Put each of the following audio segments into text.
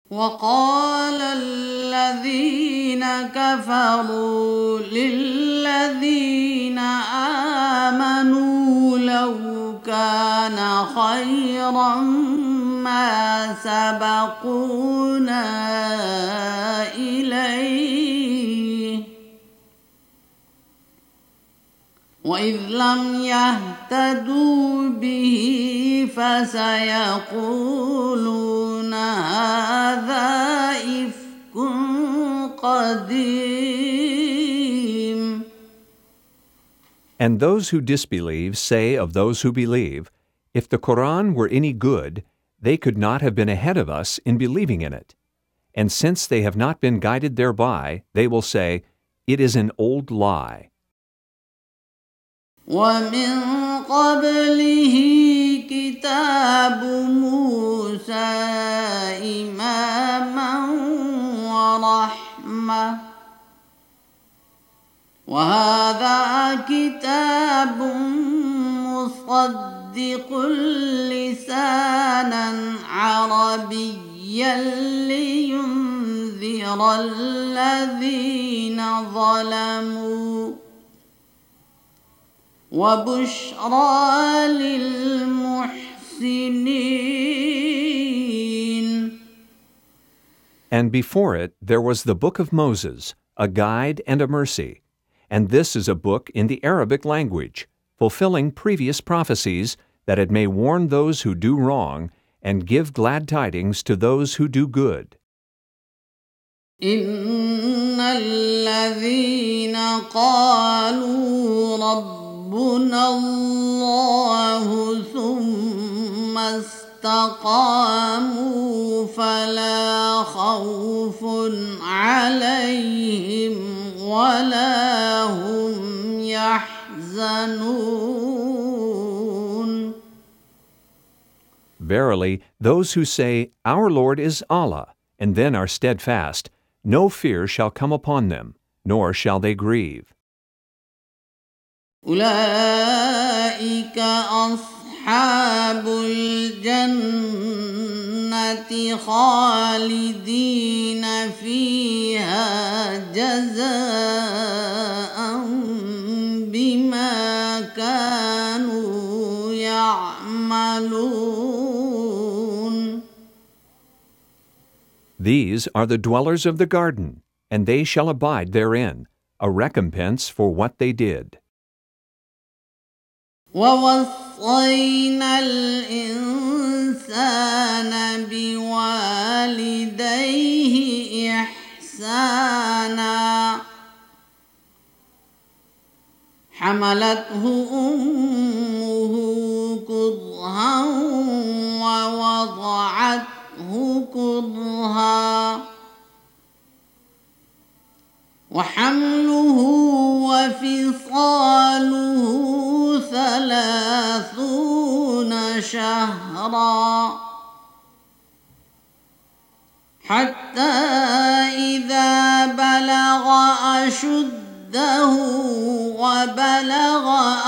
وقال الذين كفروا للذين آمنوا لو كان خيرا ما سبقونا إليه وإذ لم يهتدوا به فسيقولون هذا إفك قديم. And those who disbelieve say of those who believe, if the Quran were any good, they could not have been ahead of us in believing in it. And since they have not been guided thereby, they will say, it is an old lie. ومن قبله كتاب موسى إماما ورحمة وهذا كتاب مصدق لسانا عربيا لينذر الذين ظلموا وبشرى للمحسنين. And before it there was the book of Moses, a guide and a mercy. And this is a book in the Arabic language, fulfilling previous prophecies, that it may warn those who do wrong and give glad tidings to those who do good. إن الذين قالوا ربنا الله ثم استقاموا فلا خوف عليهم ولا هم يحزنون. Verily, those who say, Our Lord is Allah, and then are steadfast, no fear shall come upon them, nor shall they grieve. أولئك أصحاب الجنة خالدين فيها جزاء بما كانوا يعملون. These are the dwellers of the garden, and they shall abide therein, a recompense for what they did. ووصينا الإنسان بوالديه إحسانا حملته أمه كرها ووضعته كرها وحمله وفصاله 30 شهرا حتى إذا بلغ أشده وبلغ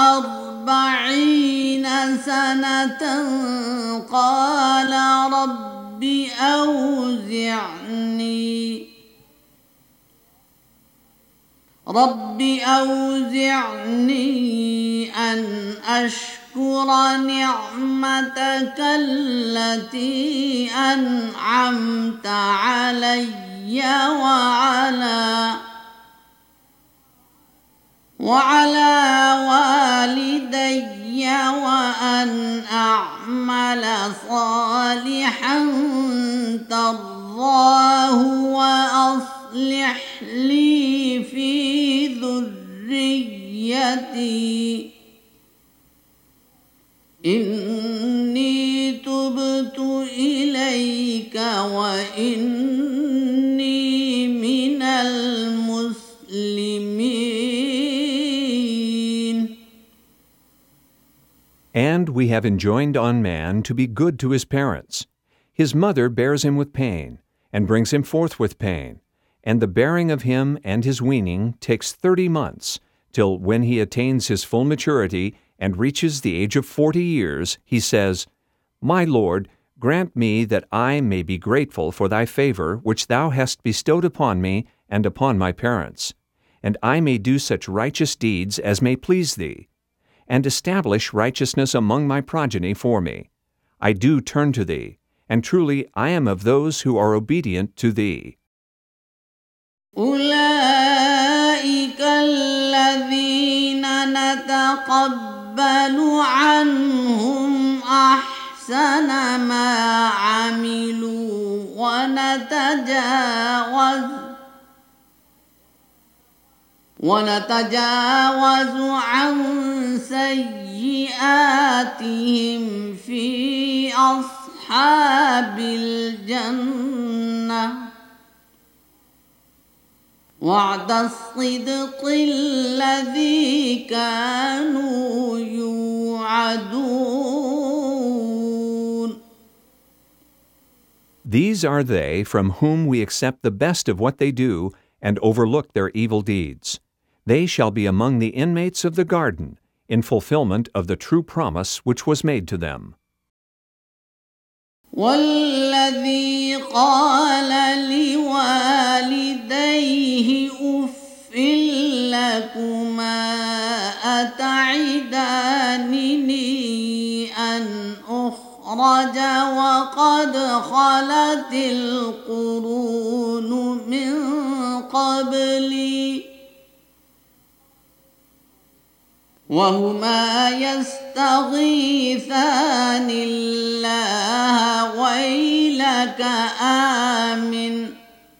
40 سنة قال رب أوزعني أن أشكر نعمتك التي أنعمت علي وعلى والدي وأن أعمل صالحا ترضاه وأصلح لي في ذريتي إني تبت إليك وإني من المسلمين. And we have enjoined on man to be good to his parents. His mother bears him with pain, and brings him forth with pain, and the bearing of him and his weaning takes 30 months, till when he attains his full maturity and reaches the age of 40 years, he says, My Lord, Grant me that I may be grateful for thy favor which thou hast bestowed upon me and upon my parents, and I may do such righteous deeds as may please thee, and establish righteousness among my progeny for me. I do turn to thee, and truly I am of those who are obedient to thee. أولئك الذين نتقبل عنهم أحسن ما عملوا ونتجاوز عن سيئاتهم في أصحاب الجنة وعد الصدق الذي كانوا يوعدون. These are they from whom we accept the best of what they do and overlook their evil deeds. They shall be among the inmates of the garden, in fulfillment of the true promise which was made to them. والذي قال لوالديه أف لكما أتعدانني أن أخرج وقد خلت القرون من قبلي وهما يستغيثان الله ويلك آمن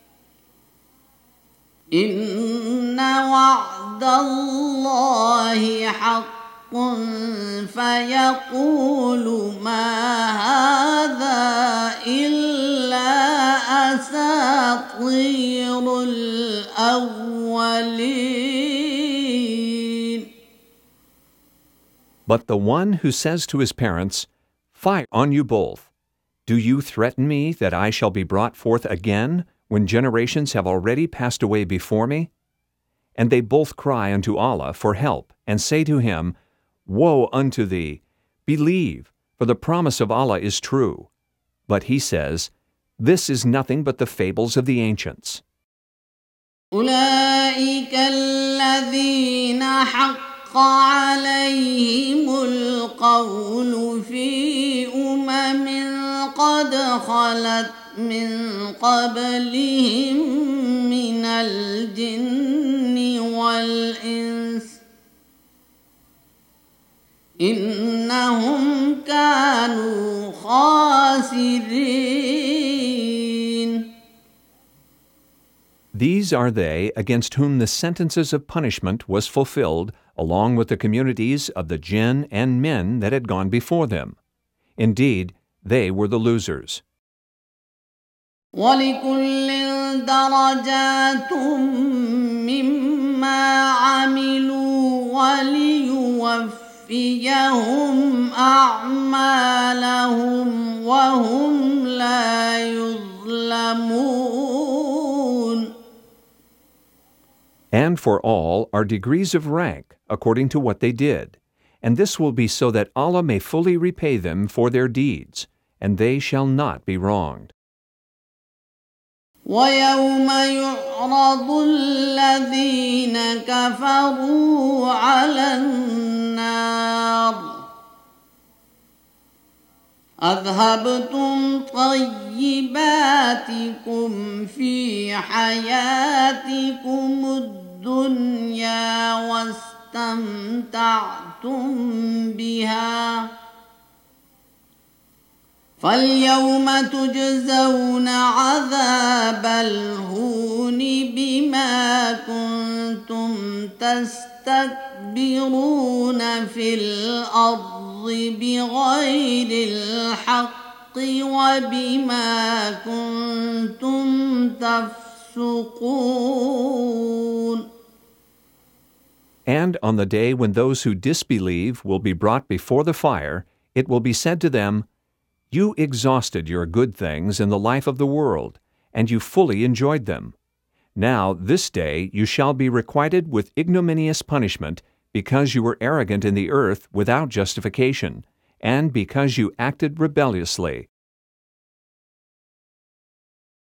إن وعد الله حق فيقول ما هذا إلا أساطير الأولين. But the one who says to his parents, Fie on you both! Do you threaten me that I shall be brought forth again, when generations have already passed away before me? And they both cry unto Allah for help, and say to him, Woe unto thee! Believe, for the promise of Allah is true. But he says, This is nothing but the fables of the ancients. أولئك الذين حق عليهم القول في قد خلت من قبلهم من الجن والإنس إنهم كانوا خاسرين. These are they against whom the sentences of punishment was fulfilled, along with the communities of the jinn and men that had gone before them. Indeed, they were the losers. وَلِكُلٍّ دَرَجَاتٌ مِّمَّا عَمِلُوا وَلِيُوَفِّيَهُمْ أَعْمَالَهُمْ وَهُمْ لَا يُظْلَمُونَ. And for all are degrees of rank, according to what they did. And this will be so that Allah may fully repay them for their deeds, and they shall not be wronged. وَيَوْمَ يُعْرَضُ الَّذِينَ كَفَرُوا عَلَى النَّارِ أَذْهَبْتُمْ طَيِّبَاتِكُمْ فِي حَيَاتِكُمُ الدُّنْيَا واستمتعتم بها فاليوم تجزون عذاب الهون بما كنتم تستكبرون في الأرض بغير الحق وبما كنتم تفسقون. And on the day when those who disbelieve will be brought before the fire, it will be said to them, You exhausted your good things in the life of the world, and you fully enjoyed them. Now this day you shall be requited with ignominious punishment, because you were arrogant in the earth without justification, and because you acted rebelliously.